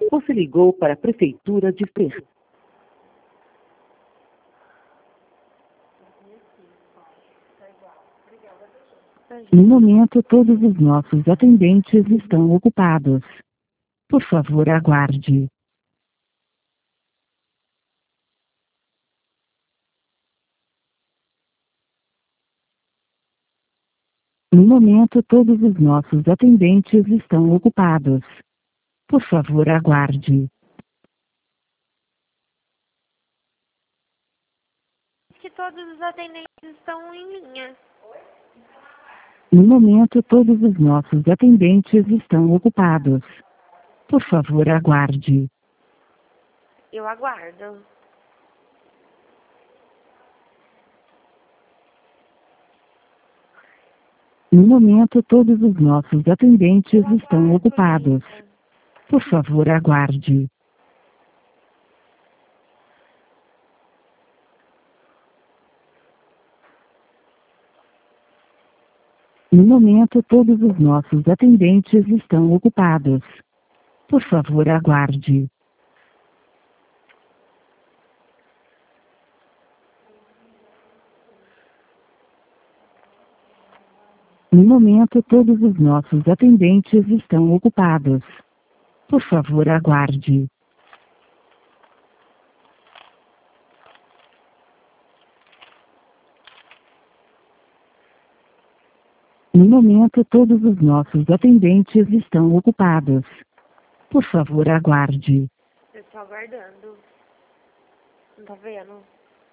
Você ligou para a Prefeitura de Fer. No momento, todos os nossos atendentes estão ocupados. Por favor, aguarde. No momento, todos os nossos atendentes estão ocupados. Por favor, aguarde. Que todos os atendentes estão em linha. No momento, todos os nossos atendentes estão ocupados. Por favor, aguarde. Eu aguardo. No momento, todos os nossos atendentes estão ocupados. Por favor, aguarde. No momento, todos os nossos atendentes estão ocupados. Por favor, aguarde. No momento, todos os nossos atendentes estão ocupados. Por favor, aguarde. No momento, todos os nossos atendentes estão ocupados. Por favor, aguarde. Eu estou aguardando. Não tá vendo?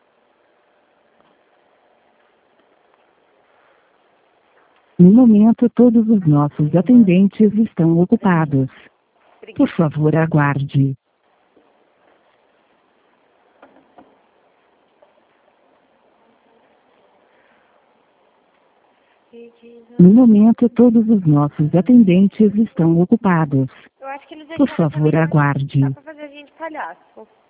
No momento, todos os nossos atendentes estão ocupados. Por favor, aguarde. No momento, todos os nossos atendentes estão ocupados. Eu acho que eles Por favor, aguarde. Dá pra fazer a gente palhaço.